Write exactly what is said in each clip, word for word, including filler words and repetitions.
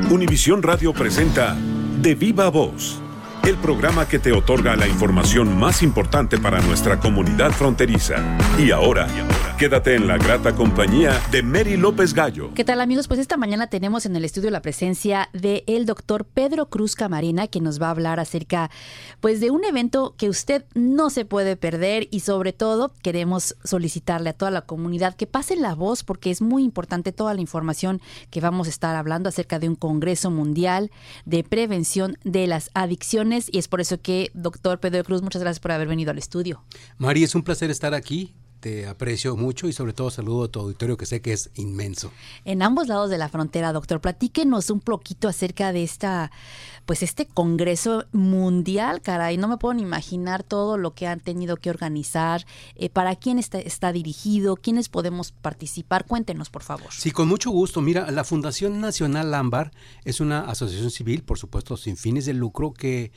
Univisión Radio presenta De Viva Voz, el programa que te otorga la información más importante para nuestra comunidad fronteriza. Y ahora, quédate en la grata compañía de Mary López Gallo. ¿Qué tal, amigos? Pues esta mañana tenemos en el estudio la presencia del doctor Pedro Cruz Camarena, que nos va a hablar acerca pues de un evento que usted no se puede perder, y sobre todo queremos solicitarle a toda la comunidad que pase la voz, porque es muy importante toda la información que vamos a estar hablando acerca de un Congreso Mundial de Prevención de las Adicciones. Y es por eso que, doctor Pedro Cruz, muchas gracias por haber venido al estudio. Mari, es un placer estar aquí. Te aprecio mucho y sobre todo saludo a tu auditorio, que sé que es inmenso. En ambos lados de la frontera, doctor, platíquenos un poquito acerca de esta, pues este Congreso Mundial, caray, no me puedo ni imaginar todo lo que han tenido que organizar, eh, para quién está, está dirigido, quiénes podemos participar, cuéntenos, por favor. Sí, con mucho gusto. Mira, la Fundación Nacional Ámbar es una asociación civil, por supuesto, sin fines de lucro, que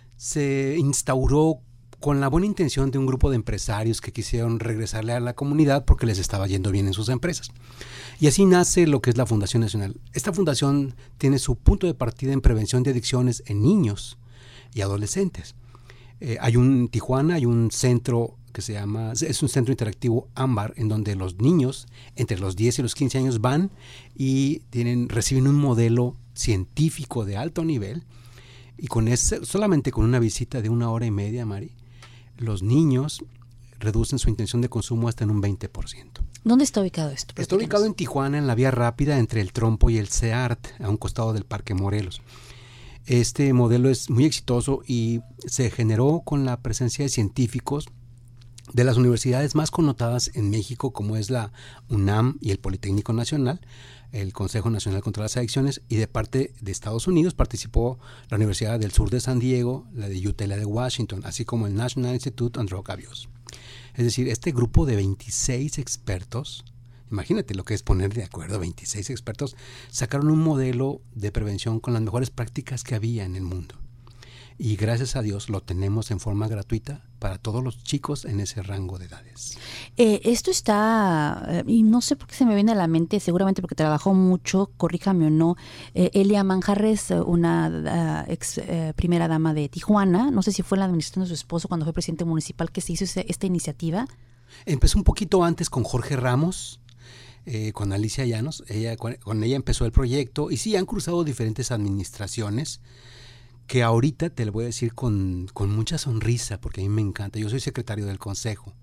se instauró con la buena intención de un grupo de empresarios que quisieron regresarle a la comunidad porque les estaba yendo bien en sus empresas. Y así nace lo que es la Fundación Nacional. Esta fundación tiene su punto de partida en prevención de adicciones en niños y adolescentes. Eh, hay un en Tijuana, hay un centro que se llama, es un centro interactivo Ámbar, en donde los niños entre los diez y los quince años van y tienen, reciben un modelo científico de alto nivel, y con ese, solamente con una visita de una hora y media, Mari, los niños reducen su intención de consumo hasta en un veinte por ciento. ¿Dónde está ubicado esto? Está ubicado en Tijuana, en la vía rápida entre el Trompo y el CEART, a un costado del Parque Morelos. Este modelo es muy exitoso y se generó con la presencia de científicos de las universidades más connotadas en México, como es la UNAM y el Politécnico Nacional, el Consejo Nacional contra las Adicciones, y de parte de Estados Unidos participó la Universidad del Sur de San Diego, la de Utah y la de Washington, así como el National Institute on Drug Abuse. Es decir, este grupo de veintiséis expertos, imagínate lo que es poner de acuerdo a veintiséis expertos, sacaron un modelo de prevención con las mejores prácticas que había en el mundo. Y gracias a Dios lo tenemos en forma gratuita para todos los chicos en ese rango de edades. Eh, esto está, eh, y no sé por qué se me viene a la mente, seguramente porque trabajó mucho, corríjame o no, eh, Elia Manjarres, una uh, ex eh, primera dama de Tijuana, no sé si fue en la administración de su esposo cuando fue presidente municipal que se hizo ese, esta iniciativa. Empezó un poquito antes con Jorge Ramos, eh, con Alicia Llanos, ella, con, con ella empezó el proyecto, y sí, han cruzado diferentes administraciones, que ahorita te lo voy a decir con, con mucha sonrisa, porque a mí me encanta. Yo soy secretario del Consejo,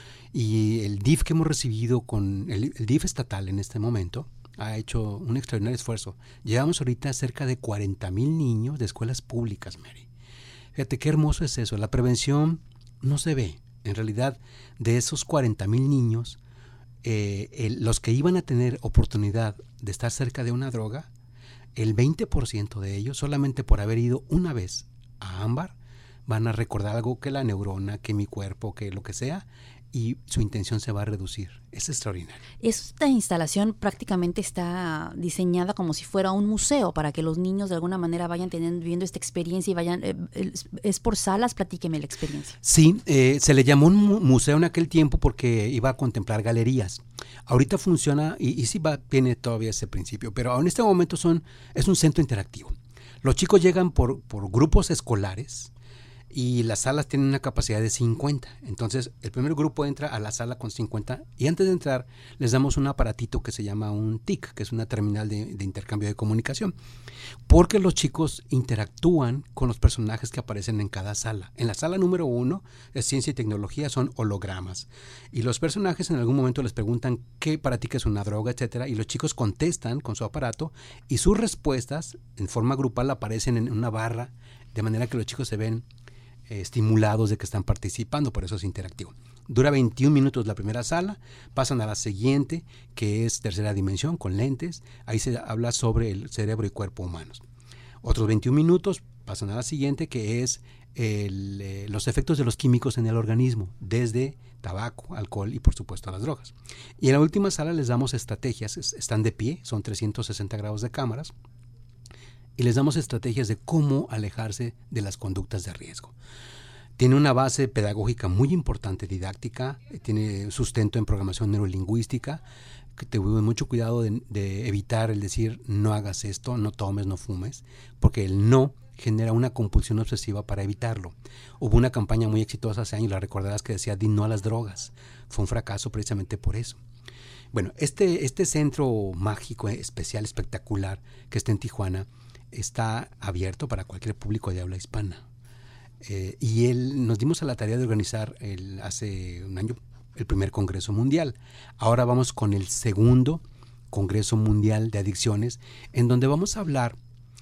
y el D I F que hemos recibido, con el, el D I F estatal en este momento, ha hecho un extraordinario esfuerzo. Llevamos ahorita cerca de cuarenta mil niños de escuelas públicas, Mary. Fíjate qué hermoso es eso. La prevención no se ve. En realidad, de esos cuarenta mil niños, eh, el, los que iban a tener oportunidad de estar cerca de una droga, el veinte por ciento de ellos, solamente por haber ido una vez a Ámbar, van a recordar algo, que la neurona, que mi cuerpo, que lo que sea, y su intención se va a reducir. Es extraordinario. Esta instalación prácticamente está diseñada como si fuera un museo, para que los niños de alguna manera vayan teniendo, viviendo esta experiencia y vayan, eh, es por salas. Platíqueme la experiencia. Sí, eh, se le llamó un mu- museo en aquel tiempo porque iba a contemplar galerías. Ahorita funciona, y, y sí va, tiene todavía ese principio, pero en este momento son, es un centro interactivo. Los chicos llegan por, por grupos escolares, y las salas tienen una capacidad de cincuenta. Entonces, el primer grupo entra a la sala con cincuenta, y antes de entrar les damos un aparatito que se llama un T I C, que es una terminal de, de intercambio de comunicación, porque los chicos interactúan con los personajes que aparecen en cada sala. En la sala número uno, de ciencia y tecnología, son hologramas, y los personajes en algún momento les preguntan qué para ti que es una droga, etcétera, y los chicos contestan con su aparato, y sus respuestas en forma grupal aparecen en una barra, de manera que los chicos se ven estimulados de que están participando. Por eso es interactivo. Dura veintiún minutos la primera sala, pasan a la siguiente, que es tercera dimensión, con lentes. Ahí se habla sobre el cerebro y cuerpo humanos. Otros veintiún minutos, pasan a la siguiente, que es el, eh, los efectos de los químicos en el organismo, desde tabaco, alcohol y por supuesto las drogas. Y en la última sala les damos estrategias, están de pie, son trescientos sesenta grados de cámaras, y les damos estrategias de cómo alejarse de las conductas de riesgo. tiene una base pedagógica muy importante, didáctica, tiene sustento en programación neurolingüística, que te tuve mucho cuidado de, de evitar el decir no hagas esto, no tomes, no fumes, porque el no genera una compulsión obsesiva para evitarlo. Hubo una campaña muy exitosa hace años, la recordarás, que decía di no a las drogas. Fue un fracaso precisamente por eso. Bueno, este, este centro mágico, especial, espectacular que está en Tijuana, está abierto para cualquier público de habla hispana. Eh, y él, nos dimos a la tarea de organizar el, hace un año el primer Congreso Mundial. Ahora vamos con el segundo Congreso Mundial de Adicciones, en donde vamos a hablar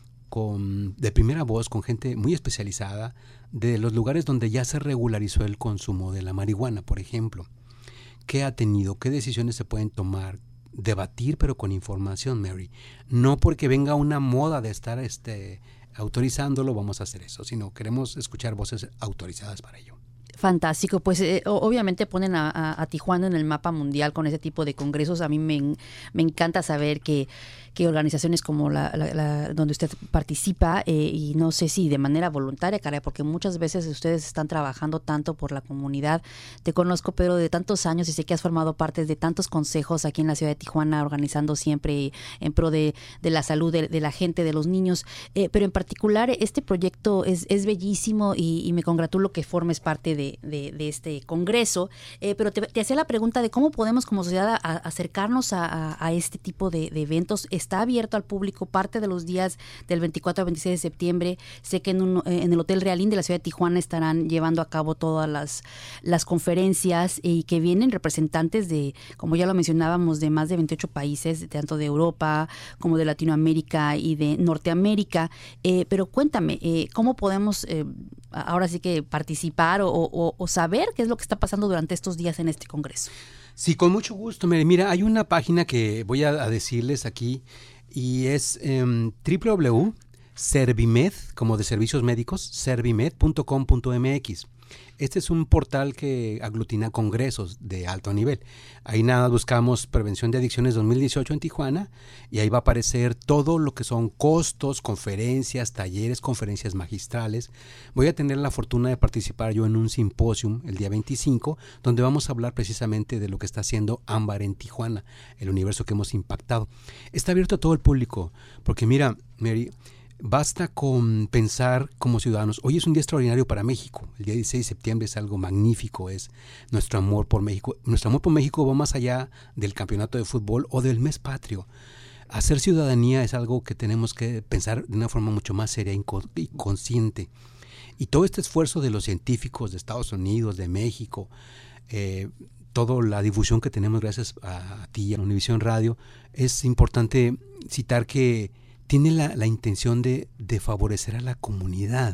con, de primera voz con gente muy especializada de los lugares donde ya se regularizó el consumo de la marihuana, por ejemplo. ¿Qué ha tenido? ¿Qué decisiones se pueden tomar? Debatir, pero con información, Mary. No porque venga una moda de estar este, autorizándolo, vamos a hacer eso, sino queremos escuchar voces autorizadas para ello. Fantástico, pues eh, obviamente ponen a, a, a Tijuana en el mapa mundial con ese tipo de congresos. A mí me, me encanta saber que, que organizaciones como la, la, la donde usted participa, eh, y no sé si de manera voluntaria, caray, porque muchas veces ustedes están trabajando tanto por la comunidad. Te conozco, Pedro, de tantos años y sé que has formado parte de tantos consejos aquí en la ciudad de Tijuana, organizando siempre en pro de, de la salud de, de la gente, de los niños. Eh, pero en particular este proyecto es, es bellísimo y, y me congratulo que formes parte de De, de este congreso, eh, pero te, te hacía la pregunta de cómo podemos como sociedad a, a acercarnos a, a, a este tipo de, de eventos. Está abierto al público parte de los días del veinticuatro al veintiséis de septiembre. Sé que en, un, en el Hotel Realín de la ciudad de Tijuana estarán llevando a cabo todas las, las conferencias y que vienen representantes de, como ya lo mencionábamos, de más de veintiocho países, tanto de Europa como de Latinoamérica y de Norteamérica. Eh, pero cuéntame, eh, ¿cómo podemos eh, ahora sí que participar o, o O, o saber qué es lo que está pasando durante estos días en este congreso? Sí, con mucho gusto. Mira, hay una página que voy a, a decirles aquí y es um, doble u doble u doble u punto servimed, como de servicios médicos, servimed punto com punto m x. Este es un portal que aglutina congresos de alto nivel. Ahí nada, buscamos Prevención de Adicciones dos mil dieciocho en Tijuana y ahí va a aparecer todo lo que son costos, conferencias, talleres, conferencias magistrales. Voy a tener la fortuna de participar yo en un simposium el día veinticinco, donde vamos a hablar precisamente de lo que está haciendo Ámbar en Tijuana, el universo que hemos impactado. Está abierto a todo el público, porque mira, Mary, basta con pensar como ciudadanos, hoy es un día extraordinario para México, el día dieciséis de septiembre es algo magnífico, es nuestro amor por México. Nuestro amor por México va más allá del campeonato de fútbol o del mes patrio. Hacer ciudadanía es algo que tenemos que pensar de una forma mucho más seria y consciente. Y todo este esfuerzo de los científicos de Estados Unidos, de México, eh, toda la difusión que tenemos gracias a, a ti y a Univisión Radio, es importante citar que tiene la, la intención de, de favorecer a la comunidad,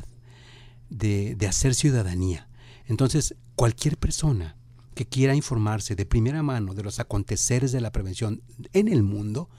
de, de hacer ciudadanía. Entonces, cualquier persona que quiera informarse de primera mano de los aconteceres de la prevención en el mundo,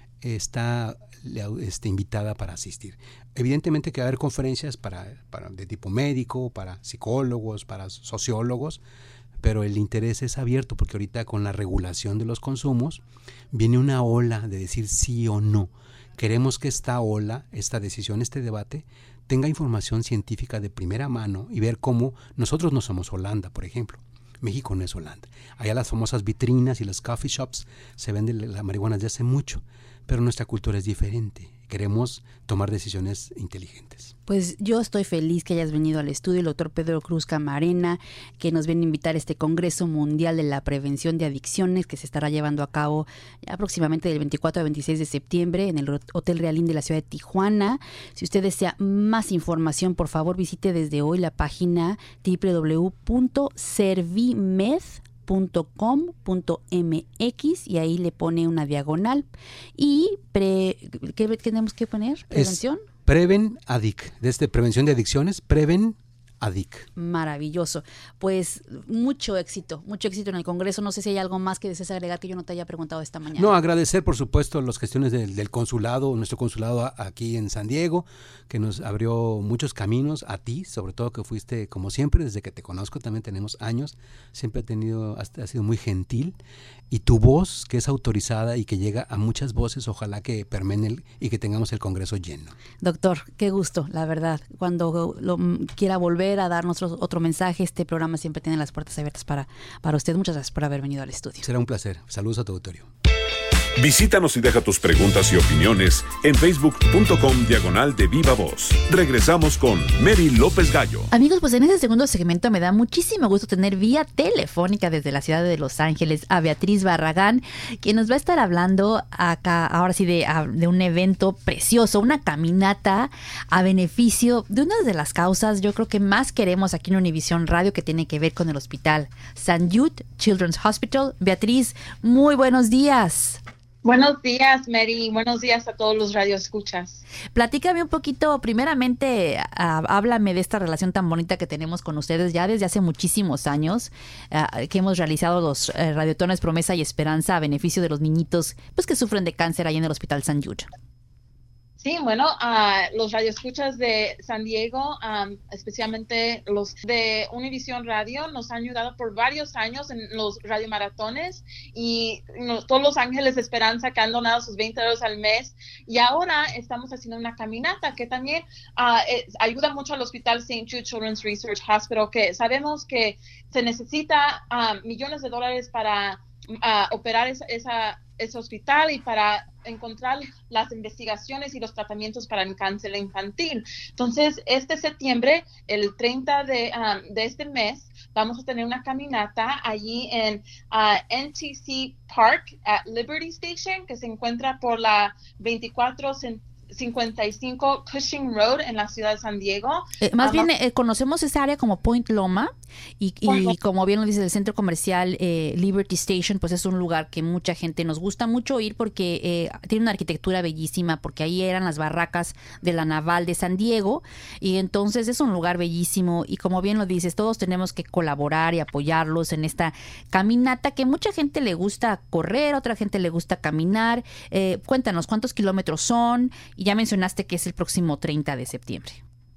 está este, invitada para asistir. Evidentemente que va a haber conferencias para, para, de tipo médico, para psicólogos, para sociólogos, pero el interés es abierto porque ahorita con la regulación de los consumos viene una ola de decir sí o no. Queremos que esta ola, esta decisión, este debate, tenga información científica de primera mano y ver cómo nosotros no somos Holanda, por ejemplo. México no es Holanda. Allá las famosas vitrinas y los coffee shops se venden la marihuana desde hace mucho, pero nuestra cultura es diferente. Queremos tomar decisiones inteligentes. Pues yo estoy feliz que hayas venido al estudio, el doctor Pedro Cruz Camarena, que nos viene a invitar a este Congreso Mundial de la Prevención de Adicciones que se estará llevando a cabo aproximadamente del veinticuatro al veintiséis de septiembre en el Hotel Realín de la ciudad de Tijuana. Si usted desea más información, por favor visite desde hoy la página doble u doble u doble u punto servimed punto com punto m x y ahí le pone una diagonal y pre, ¿qué, ¿qué tenemos que poner? ¿Prevención? Es Preven Adic, desde Prevención de Adicciones, Preven Adic. Maravilloso. Pues mucho éxito, mucho éxito en el Congreso. No sé si hay algo más que desees agregar que yo no te haya preguntado esta mañana. No, agradecer por supuesto las gestiones del, del consulado, nuestro consulado aquí en San Diego, que nos abrió muchos caminos, a ti, sobre todo que fuiste como siempre, desde que te conozco, también tenemos años, siempre he tenido, has, has sido muy gentil, y tu voz que es autorizada y que llega a muchas voces, ojalá que permeen el, y que tengamos el Congreso lleno. Doctor, qué gusto, la verdad, cuando lo, quiera volver volver a darnos otro, otro mensaje. Este programa siempre tiene las puertas abiertas para, para usted. Muchas gracias por haber venido al estudio. Será un placer. Saludos a tu auditorio. Visítanos y deja tus preguntas y opiniones en facebook.com diagonal de Viva Voz. Regresamos con Mary López Gallo. Amigos, pues en este segundo segmento me da muchísimo gusto tener vía telefónica desde la ciudad de Los Ángeles a Beatriz Barragán, quien nos va a estar hablando acá, ahora sí, de, de un evento precioso, una caminata a beneficio de una de las causas yo creo que más queremos aquí en Univisión Radio, que tiene que ver con el hospital Saint Jude Children's Hospital. Beatriz, muy buenos días. Buenos días, Mary. Buenos días a todos los radioescuchas. Platícame un poquito, primeramente, uh, háblame de esta relación tan bonita que tenemos con ustedes ya desde hace muchísimos años, uh, que hemos realizado los uh, radiotones Promesa y Esperanza a beneficio de los niñitos pues que sufren de cáncer ahí en el Hospital Saint Jude. Sí, bueno, uh, los radioescuchas de San Diego, um, especialmente los de Univisión Radio, nos han ayudado por varios años en los radiomaratones y no, todos los ángeles de esperanza que han donado sus veinte dólares al mes. Y ahora estamos haciendo una caminata que también uh, eh, ayuda mucho al Hospital Saint Jude Children's Research Hospital, que sabemos que se necesita uh, millones de dólares para uh, operar esa, esa ese hospital y para encontrar las investigaciones y los tratamientos para el cáncer infantil. Entonces, este septiembre, el treinta de, um, de este mes, vamos a tener una caminata allí en uh, N T C Park at Liberty Station, que se encuentra por la veinticuatro cincuenta y cinco Cushing Road en la ciudad de San Diego. Eh, más um, bien, eh, conocemos esa área como Point Loma y, y como bien lo dice el centro comercial eh, Liberty Station, pues es un lugar que mucha gente nos gusta mucho ir porque eh, tiene una arquitectura bellísima, porque ahí eran las barracas de la Naval de San Diego y entonces es un lugar bellísimo y como bien lo dices, todos tenemos que colaborar y apoyarlos en esta caminata que mucha gente le gusta correr, otra gente le gusta caminar. Eh, cuéntanos, ¿cuántos kilómetros son? Y ya mencionaste que es el próximo treinta de septiembre.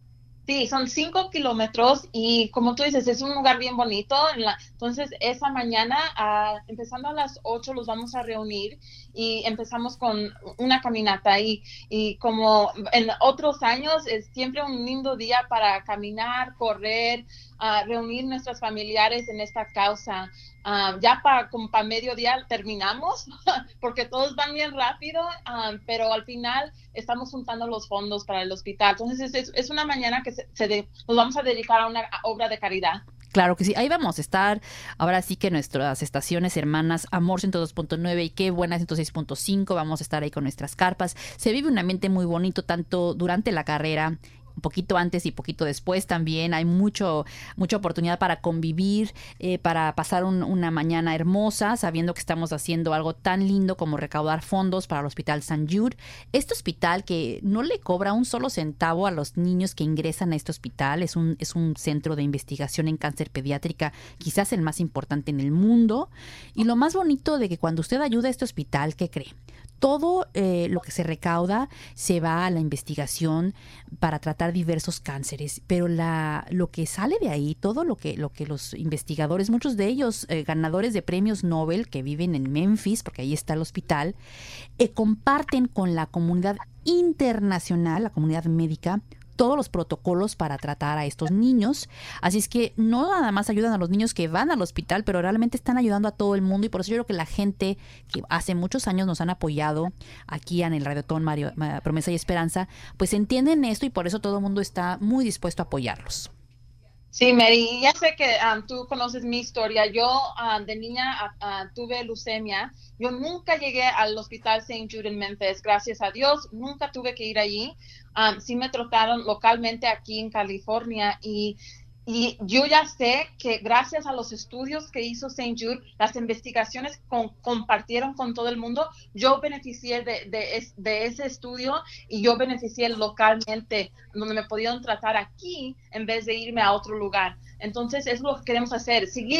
Sí, son cinco kilómetros y como tú dices, es un lugar bien bonito. En la, entonces, esa mañana, uh, empezando a las ocho, los vamos a reunir y empezamos con una caminata. Y, y como en otros años, es siempre un lindo día para caminar, correr, uh, reunir nuestros familiares en esta causa. Uh, ya para pa mediodía terminamos, porque todos van bien rápido, um, pero al final estamos juntando los fondos para el hospital. Entonces, es, es una mañana que se, se de, nos vamos a dedicar a una obra de caridad. Claro que sí, ahí vamos a estar. Ahora sí que nuestras estaciones hermanas Amor ciento dos punto nueve y Qué Buena ciento seis punto cinco, vamos a estar ahí con nuestras carpas. Se vive un ambiente muy bonito tanto durante la carrera, un poquito antes y poquito después también. Hay mucho mucha oportunidad para convivir, eh, para pasar un, una mañana hermosa, sabiendo que estamos haciendo algo tan lindo como recaudar fondos para el Hospital Saint Jude. Este hospital que no le cobra un solo centavo a los niños que ingresan a este hospital. Es un, es un centro de investigación en cáncer pediátrica, quizás el más importante en el mundo. Y lo más bonito de que cuando usted ayuda a este hospital, ¿qué cree? Todo eh, lo que se recauda se va a la investigación para tratar diversos cánceres, pero la, lo que sale de ahí, todo lo que, lo que los investigadores, muchos de ellos eh, ganadores de premios Nobel que viven en Memphis, porque ahí está el hospital, eh, comparten con la comunidad internacional, la comunidad médica, todos los protocolos para tratar a estos niños. Así es que no nada más ayudan a los niños que van al hospital, pero realmente están ayudando a todo el mundo y por eso yo creo que la gente que hace muchos años nos han apoyado aquí en el Radiotón Mario, Promesa y Esperanza, pues entienden esto y por eso todo el mundo está muy dispuesto a apoyarlos. Sí, Mary, ya sé que um, tú conoces mi historia. Yo um, de niña uh, tuve leucemia. Yo nunca llegué al Hospital Saint Jude en Memphis, gracias a Dios. Nunca tuve que ir allí. Um, sí me trataron localmente aquí en California y Y yo ya sé que gracias a los estudios que hizo Saint Jude, las investigaciones con, compartieron con todo el mundo, yo beneficié de, de, de ese estudio y yo beneficié localmente, donde me pudieron tratar aquí en vez de irme a otro lugar. Entonces, es lo que queremos hacer, seguir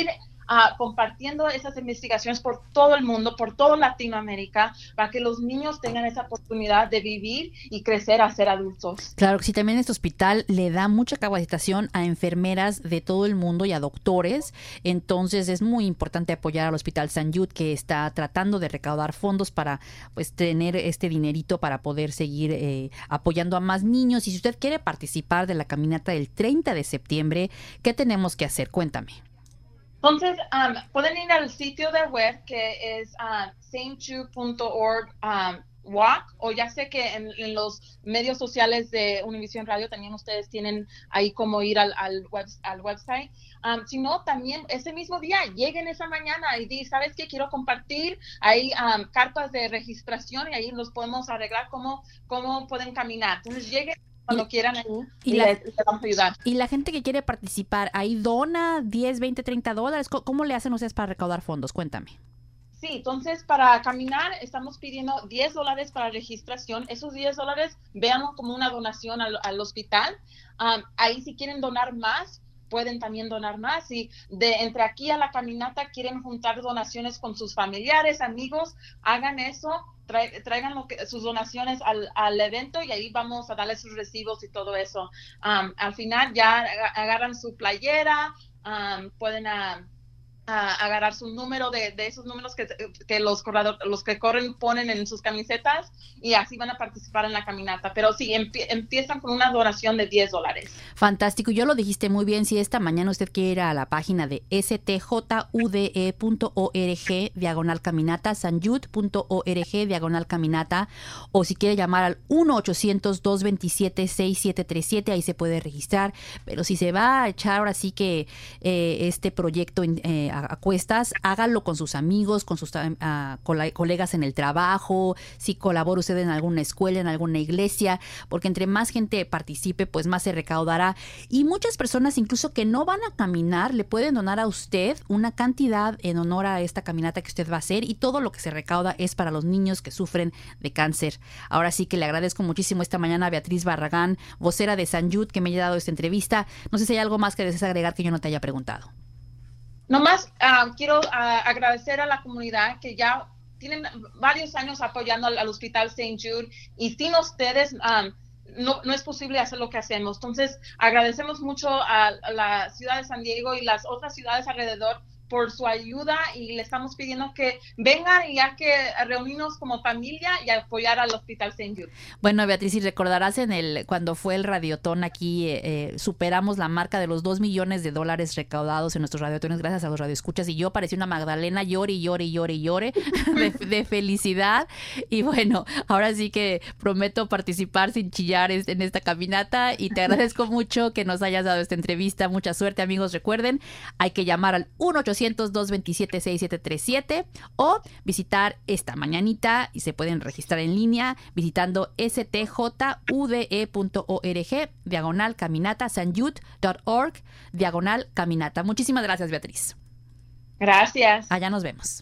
uh, compartiendo esas investigaciones por todo el mundo, por toda Latinoamérica, para que los niños tengan esa oportunidad de vivir y crecer a ser adultos. Claro que sí, también este hospital le da mucha capacitación a enfermeras de todo el mundo y a doctores, entonces es muy importante apoyar al Hospital Saint Jude, que está tratando de recaudar fondos para pues tener este dinerito para poder seguir eh, apoyando a más niños. Y si usted quiere participar de la caminata del treinta de septiembre, ¿qué tenemos que hacer? Cuéntame. Entonces, um, pueden ir al sitio de web que es uh, saint jude punto org um, walk, o ya sé que en, en los medios sociales de Univision Radio también ustedes tienen ahí como ir al, al, web, al website. Um, si no, también ese mismo día, lleguen esa mañana y di, ¿sabes qué? Quiero compartir ahí um, cartas de registración y ahí los podemos arreglar cómo, cómo pueden caminar. Entonces, lleguen cuando quieran ahí y, y la, les, les vamos a ayudar. Y la gente que quiere participar, ¿ahí dona diez, veinte, treinta dólares? ¿Cómo le hacen ustedes para recaudar fondos? Cuéntame. Sí, entonces para caminar estamos pidiendo diez dólares para registración. Esos diez dólares véanlo como una donación al, al hospital. Um, ahí si quieren donar más, pueden también donar más. Y de entre aquí a la caminata quieren juntar donaciones con sus familiares, amigos, hagan eso. Tra- traigan lo que, sus donaciones al, al evento y ahí vamos a darles sus recibos y todo eso. Um, al final ya agarran su playera, um, pueden uh, uh, agarrar su número de, de esos números que, que los, corredor, los que corren ponen en sus camisetas y así van a participar en la caminata. Pero sí, empie- empiezan con una donación de diez dólares. Fantástico, yo lo dijiste muy bien. Si esta mañana usted quiere ir a la página de s t j u d e punto org diagonal caminata, saint jude punto org diagonal caminata, o si quiere llamar al uno ochocientos, dos veintisiete, sesenta y siete treinta y siete, ahí se puede registrar. Pero si se va a echar ahora sí que eh, este proyecto eh, a, a cuestas, hágalo con sus amigos, con sus uh, col- colegas en el trabajo, si colabora usted en alguna escuela, en alguna iglesia, porque entre más gente participe, pues más se recaudará. Y muchas personas, incluso que no van a caminar, le pueden donar a usted una cantidad en honor a esta caminata que usted va a hacer, y todo lo que se recauda es para los niños que sufren de cáncer. Ahora sí que le agradezco muchísimo esta mañana a Beatriz Barragán, vocera de Saint Jude, que me haya dado esta entrevista. No sé si hay algo más que desees agregar que yo no te haya preguntado. Nomás uh, quiero uh, agradecer a la comunidad que ya tienen varios años apoyando al, al Hospital Saint Jude, y sin ustedes um, no, no es posible hacer lo que hacemos. Entonces, agradecemos mucho a, a la ciudad de San Diego y las otras ciudades alrededor por su ayuda, y le estamos pidiendo que vengan y hay que reunirnos como familia y apoyar al Hospital Saint Jude. Bueno, Beatriz, y recordarás en el cuando fue el radiotón aquí, eh, eh, superamos la marca de los dos millones de dólares recaudados en nuestros radiotones gracias a los radioescuchas, y yo parecía una Magdalena, llore y llore y llore y llore de, de felicidad. Y bueno, ahora sí que prometo participar sin chillar en esta caminata, y te agradezco mucho que nos hayas dado esta entrevista. Mucha suerte, amigos. Recuerden, hay que llamar al uno ochocientos, dos veintisiete, sesenta y siete treinta y siete o visitar esta mañanita, y se pueden registrar en línea visitando s t j u d e punto org diagonal caminata, saint jude punto org diagonal caminata. Muchísimas gracias, Beatriz. Gracias. Allá nos vemos.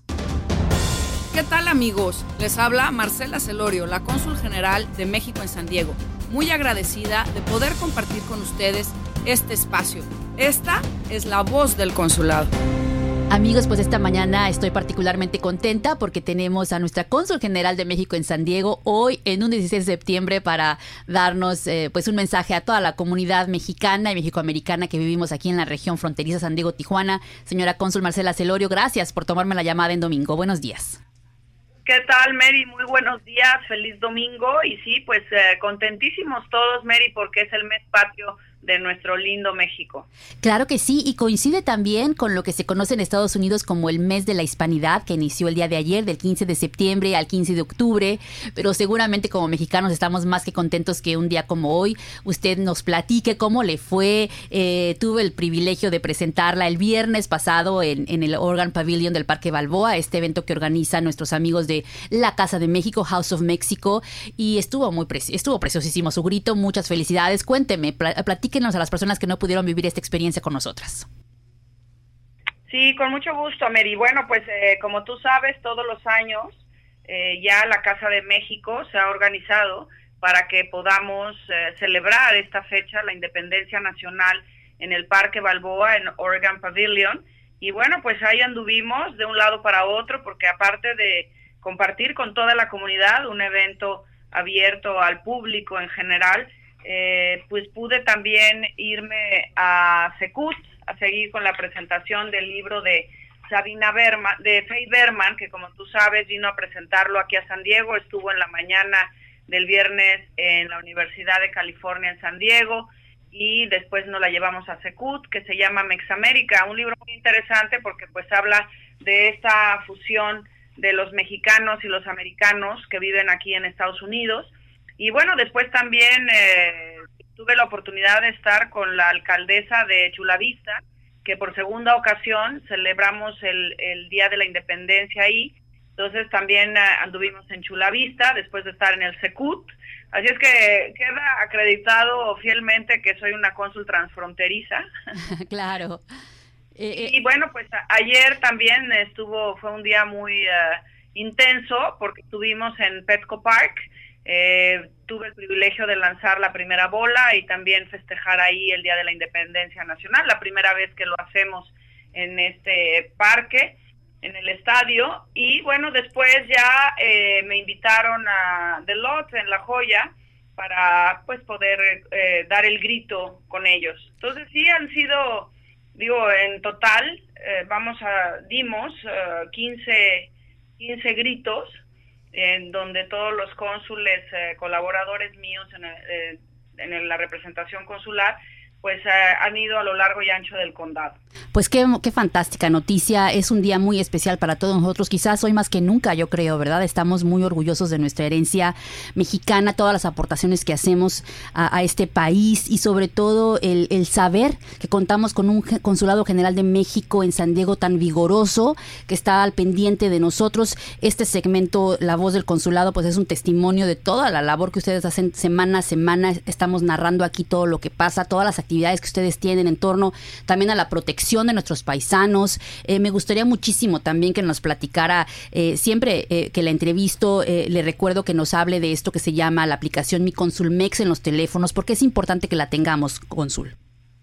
¿Qué tal, amigos? Les habla Marcela Celorio, la cónsul general de México en San Diego. Muy agradecida de poder compartir con ustedes este espacio. Esta es la voz del consulado. Amigos, pues esta mañana estoy particularmente contenta porque tenemos a nuestra cónsul general de México en San Diego hoy en un dieciséis de septiembre para darnos eh, pues un mensaje a toda la comunidad mexicana y mexicoamericana que vivimos aquí en la región fronteriza San Diego-Tijuana. Señora cónsul Marcela Celorio, gracias por tomarme la llamada en domingo. Buenos días. ¿Qué tal, Mary? Muy buenos días, feliz domingo. Y sí, pues eh, contentísimos todos, Mary, porque es el mes patrio de nuestro lindo México. Claro que sí, y coincide también con lo que se conoce en Estados Unidos como el mes de la hispanidad, que inició el día de ayer, del quince de septiembre al quince de octubre, pero seguramente como mexicanos estamos más que contentos que un día como hoy usted nos platique cómo le fue. Eh, tuve el privilegio de presentarla el viernes pasado en, en el Organ Pavilion del Parque Balboa, este evento que organizan nuestros amigos de la Casa de México, House of Mexico, y estuvo muy preci- estuvo preciosísimo su grito. Muchas felicidades. Cuénteme, pl- platique a las personas que no pudieron vivir esta experiencia con nosotras. Sí, con mucho gusto, Mary. Bueno, pues eh, como tú sabes, todos los años eh, ya la Casa de México se ha organizado para que podamos eh, celebrar esta fecha, la independencia nacional, en el Parque Balboa, en Organ Pavilion. y bueno, pues ahí anduvimos de un lado para otro, porque aparte de compartir con toda la comunidad un evento abierto al público en general, eh, pues pude también irme a Secut a seguir con la presentación del libro de Sabina Berman, de Faye Berman, que como tú sabes vino a presentarlo aquí a San Diego, estuvo en la mañana del viernes en la Universidad de California en San Diego, y después nos la llevamos a Secut, que se llama Mexamérica, un libro muy interesante porque pues habla de esta fusión de los mexicanos y los americanos que viven aquí en Estados Unidos. Y bueno, después también eh, tuve la oportunidad de estar con la alcaldesa de Chula Vista, que por segunda ocasión celebramos el, el Día de la Independencia ahí. Entonces también uh, anduvimos en Chula Vista después de estar en el Secut. Así es que queda acreditado fielmente que soy una cónsul transfronteriza. Claro. Eh, eh. Y bueno, pues a, ayer también estuvo, fue un día muy uh, intenso porque estuvimos en Petco Park. Eh, tuve el privilegio de lanzar la primera bola y también festejar ahí el Día de la Independencia Nacional, la primera vez que lo hacemos en este parque, en el estadio. Y bueno, después ya eh, me invitaron a The Lot en La Joya para pues poder eh, dar el grito con ellos. Entonces sí han sido, digo, en total eh, vamos a dimos uh, quince gritos, en donde todos los cónsules, eh, colaboradores míos en, eh, en la representación consular, pues eh, han ido a lo largo y ancho del condado. Pues qué, qué fantástica noticia, es un día muy especial para todos nosotros, quizás hoy más que nunca, yo creo, ¿verdad? Estamos muy orgullosos de nuestra herencia mexicana, todas las aportaciones que hacemos a, a este país y sobre todo el, el saber que contamos con un Consulado General de México en San Diego tan vigoroso, que está al pendiente de nosotros. Este segmento, La Voz del Consulado, pues es un testimonio de toda la labor que ustedes hacen semana a semana. Estamos narrando aquí todo lo que pasa, todas las actividades que ustedes tienen en torno también a la protección de nuestros paisanos. Eh, me gustaría muchísimo también que nos platicara, eh, siempre eh, que la entrevisto, eh, le recuerdo que nos hable de esto que se llama la aplicación Mi Consul Mex en los teléfonos, porque es importante que la tengamos, cónsul.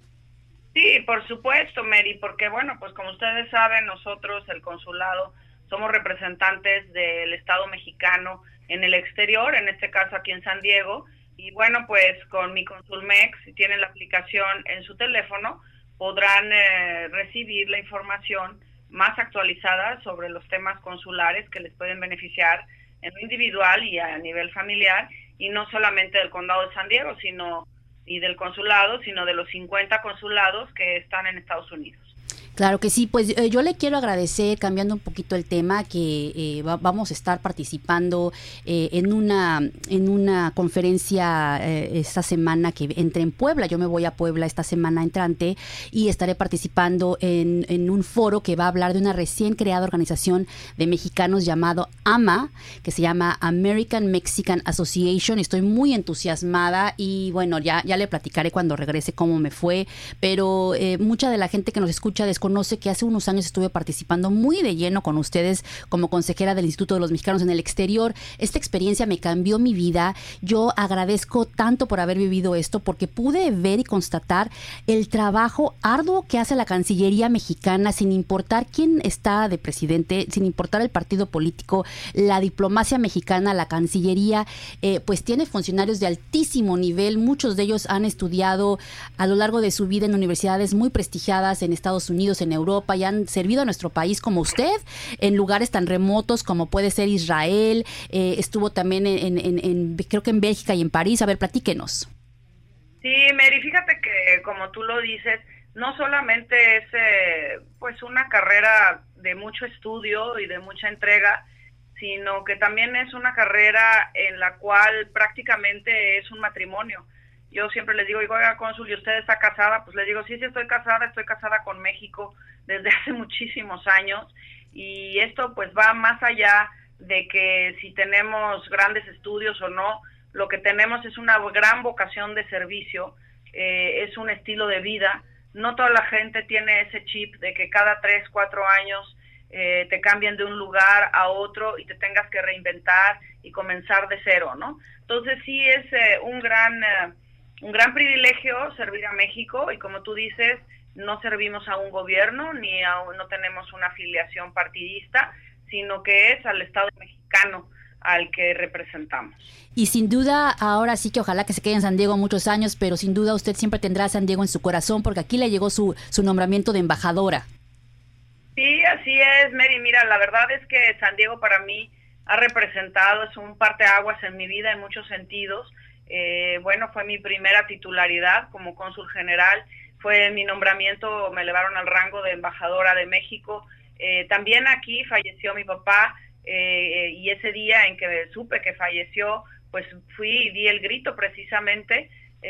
Sí, por supuesto, Mary, porque bueno, pues como ustedes saben, nosotros, el consulado, somos representantes del Estado mexicano en el exterior, en este caso aquí en San Diego. Y bueno, pues con Mi Consul Mex, si tienen la aplicación en su teléfono, podrán eh, recibir la información más actualizada sobre los temas consulares que les pueden beneficiar en lo individual y a nivel familiar, y no solamente del condado de San Diego, sino y del consulado, sino de los cincuenta consulados que están en Estados Unidos. Claro que sí, pues eh, yo le quiero agradecer, cambiando un poquito el tema, que eh, va, vamos a estar participando eh, en una en una conferencia eh, esta semana que entre en Puebla. Yo me voy a Puebla esta semana entrante y estaré participando en, en un foro que va a hablar de una recién creada organización de mexicanos llamado A M A, que se llama American Mexican Association. Estoy muy entusiasmada y bueno, ya, ya le platicaré cuando regrese cómo me fue, pero eh, mucha de la gente que nos escucha conoce que hace unos años estuve participando muy de lleno con ustedes como consejera del Instituto de los Mexicanos en el Exterior. Esta experiencia me cambió mi vida. Yo agradezco tanto por haber vivido esto, porque pude ver y constatar el trabajo arduo que hace la Cancillería mexicana, sin importar quién está de presidente, sin importar el partido político. La diplomacia mexicana, la Cancillería, eh, pues tiene funcionarios de altísimo nivel. Muchos de ellos han estudiado a lo largo de su vida en universidades muy prestigiadas en Estados Unidos, en Europa, y han servido a nuestro país como usted en lugares tan remotos como puede ser Israel. Eh, estuvo también en, en, en, creo que en Bélgica y en París. A ver, platíquenos. Sí, Mary, fíjate que como tú lo dices, no solamente es eh, pues una carrera de mucho estudio y de mucha entrega, sino que también es una carrera en la cual prácticamente es un matrimonio. Yo siempre les digo, oiga, cónsul, ¿y usted está casada? Pues les digo, sí, sí estoy casada, estoy casada con México desde hace muchísimos años, y esto pues va más allá de que si tenemos grandes estudios o no. Lo que tenemos es una gran vocación de servicio, eh, es un estilo de vida. No toda la gente tiene ese chip de que cada tres, cuatro años eh, te cambien de un lugar a otro y te tengas que reinventar y comenzar de cero, ¿no? Entonces sí es eh, un gran... Eh, un gran privilegio servir a México, y como tú dices, no servimos a un gobierno ni a, no tenemos una afiliación partidista, sino que es al Estado mexicano al que representamos. Y sin duda, ahora sí que ojalá que se quede en San Diego muchos años, pero sin duda usted siempre tendrá a San Diego en su corazón, porque aquí le llegó su, su nombramiento de embajadora. Sí, así es, Mary. Mira, la verdad es que San Diego para mí ha representado, es un parteaguas en mi vida en muchos sentidos. Eh, bueno, fue mi primera titularidad como cónsul general, fue mi nombramiento, me elevaron al rango de embajadora de México. Eh, también aquí falleció mi papá, eh, y ese día en que supe que falleció, pues fui y di el grito precisamente,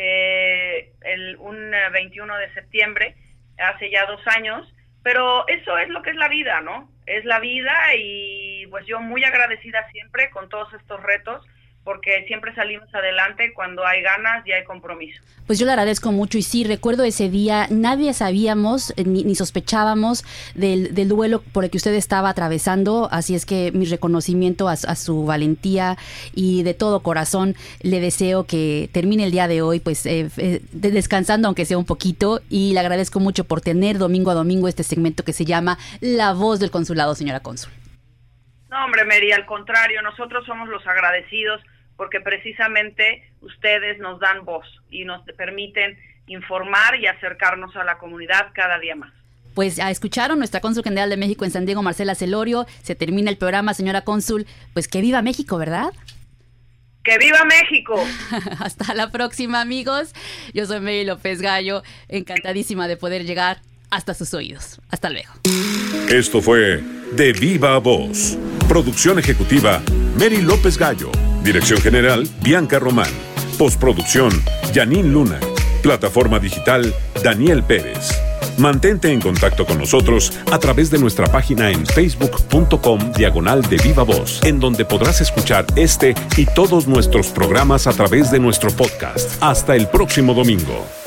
eh, el, un veintiuno de septiembre, hace ya dos años, pero eso es lo que es la vida, ¿no? Es la vida y pues yo muy agradecida siempre con todos estos retos, porque siempre salimos adelante cuando hay ganas y hay compromiso. Pues yo le agradezco mucho y sí, recuerdo ese día, nadie sabíamos ni, ni sospechábamos del, del duelo por el que usted estaba atravesando, así es que mi reconocimiento a, a su valentía y de todo corazón le deseo que termine el día de hoy pues eh, eh, descansando aunque sea un poquito, y le agradezco mucho por tener domingo a domingo este segmento que se llama La Voz del Consulado, señora cónsul. No, hombre, Mary, al contrario, nosotros somos los agradecidos porque precisamente ustedes nos dan voz y nos permiten informar y acercarnos a la comunidad cada día más. Pues ya escucharon, nuestra cónsul general de México en San Diego, Marcela Celorio. Se termina el programa, señora cónsul. Pues que viva México, ¿verdad? ¡Que viva México! Hasta la próxima, amigos. Yo soy Mary López Gallo, encantadísima de poder llegar hasta sus oídos. Hasta luego. Esto fue De Viva Voz. Producción ejecutiva, Mary López Gallo. Dirección general, Bianca Román. Postproducción, Janine Luna. Plataforma digital, Daniel Pérez. Mantente en contacto con nosotros a través de nuestra página en facebook punto com diagonal de Viva Voz, en donde podrás escuchar este y todos nuestros programas a través de nuestro podcast. Hasta el próximo domingo.